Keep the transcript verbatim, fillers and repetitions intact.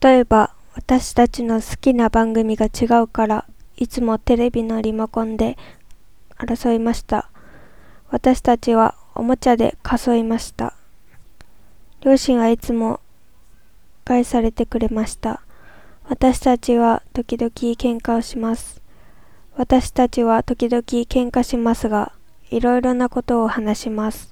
例えば、私たちの好きな番組が違うから、いつもテレビのリモコンで争いました。私たちはおもちゃで競いました。両親はいつも愛されてくれました。私たちは時々喧嘩をします。私たちは時々喧嘩しますが、いろいろなことを話します。